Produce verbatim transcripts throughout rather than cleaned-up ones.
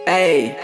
Ei.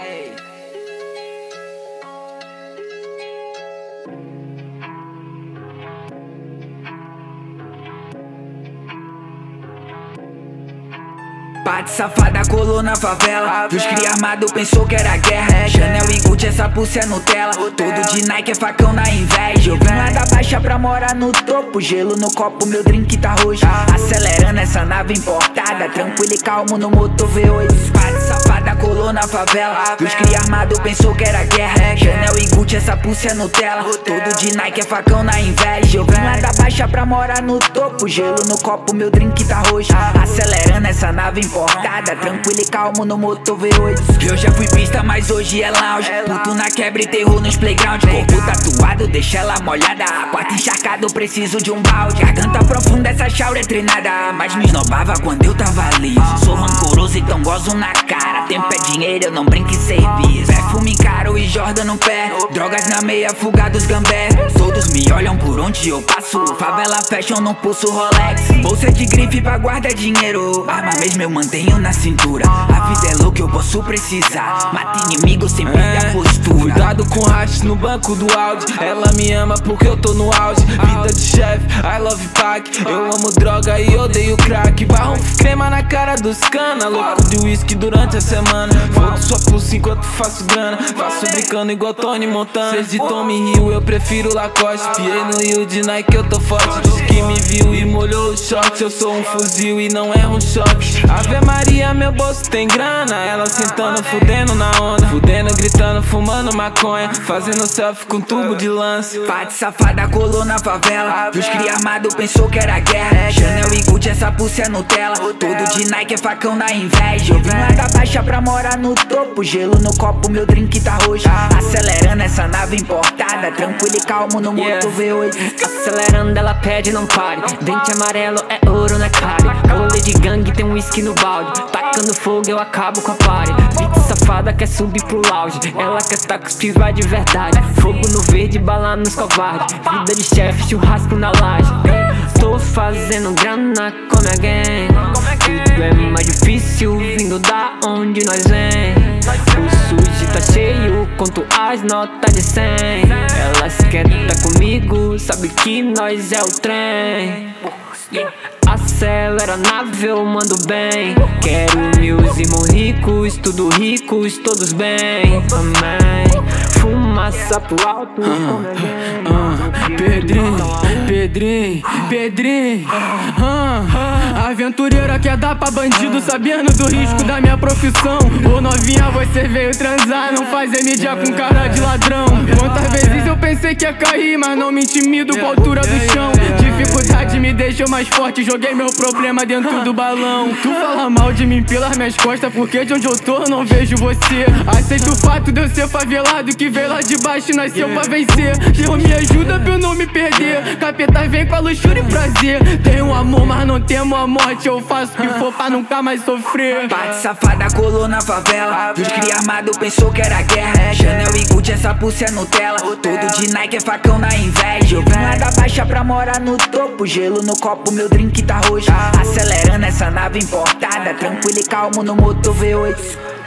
Parte safada colou na favela. Dos cria armado pensou que era guerra. Chanel e Gucci, essa pulsa é Nutella. Tudo de Nike é facão na inveja. Eu vim lá da baixa pra morar no topo. Gelo no copo, meu drink tá roxo. Acelerando essa nave importada. Tranquilo e calmo no motor V oito. Parte safada colou na favela. Dos cria armado pensou que era guerra. Chanel e Gucci, essa pulsa é Nutella. Tudo de Nike é facão na inveja. Eu vim lá da baixa pra morar no topo. Gelo no copo, meu drink tá roxo. Acelerando essa nave importada, tranquilo e calmo no motor V oito. Eu já fui pista, mas hoje é lounge. Puto na quebra e terror nos playground. Corpo tatuado, deixa ela molhada. Quarto encharcado, preciso de um balde. Garganta profunda, essa chaura é treinada. Mas me esnobava quando eu tava liso. Sou rancoroso, então gozo na cara. Tempo é dinheiro, eu não brinco em serviço. Perfume caro e Jordan no pé. Drogas na meia, fuga dos gambé. Todos me olham por onde eu passo. Favela fashion no pulso Rolex. Bolsa de grife pra guardar dinheiro. Arma mesmo eu mantenho na cintura. A vida é louca, eu posso precisar. Mata inimigo sem perder a postura. Cuidado com rachos no banco do Audi. Ela me ama porque eu tô no auge. Vida de chefe, I love pack. Eu amo droga e odeio crack. Barro crema na cara dos cana. Louco de whisky durante a semana. Foda sua pulsa enquanto faço grana. Faço brincando igual Tony Montana. Cês de Tommy Hill, eu prefiro Lacoste. Piei no Rio de Nike, eu tô forte. Diz que me viu e molhou o short. Eu sou um fuzil e não é um choque. Ave Maria, meu bolso tem grana. Ela sentando, fudendo na onda. Fudendo, gritando, fumando maconha. Fazendo selfie com tubo de lance. Parte safada colou na favela. Dos cria armado pensou que era guerra. Chanel e Gucci, essa pulsa é Nutella. Tudo de Nike é facão na inveja. Eu vim lá da baixa pra morar no topo. Gelo no copo, meu drink tá roxo. Acelerando essa nave importada. Tranquilo e calmo no motor V oito. Acelerando, ela pede, não pare. Dente amarelo é ouro na cara. Rolê de gangue, tem um whisky no balde. Tacando fogo, eu acabo com a party. Beat safada quer subir pro lounge. Ela quer tá com os piva de verdade. Fogo no verde, bala nos covardes. Vida de chefe, churrasco na laje. Tô fazendo grana com minha gang. Tudo é mais difícil vindo da onde nós vem. O suji tá cheio, conto as notas de cem. Elas querem tá comigo, sabe que nós é o trem. Acelera a nave, eu mando bem. Quero meus irmãos ricos, tudo ricos, todos bem. Amém. Fumaça pro alto. uh, uh, Pedrinho, Pedrinho, Pedrinho. uh, Aventureira quer dar pra bandido, sabendo do risco da minha profissão. Ô novinha, você veio transar, não fazer mídia com cara de ladrão. Quantas vezes eu pensei que ia cair, mas não me intimido com a altura do chão. Dificuldade me deixou mais forte, joguei meu problema dentro do balão. Tu fala mal de mim pelas minhas costas, porque de onde eu tô eu não vejo você. Aceito o fato de eu ser favelado, que veio lá de baixo e nasceu pra vencer. Deus me ajuda pra eu não me perder. Capeta vem com a luxúria e prazer. Tenho amor, mas não temo a morte. Eu faço o que for pra nunca mais sofrer. Parte safada colou na favela. Dos cria armado pensou que era guerra. Chanel e Gucci, essa pulsa é Nutella. Tudo de Nike é facão na inveja. Eu vim lá da baixa pra morar no topo. Gelo no copo, meu drink tá roxo. Acelerando essa nave importada. Tranquilo e calmo no motor V oito.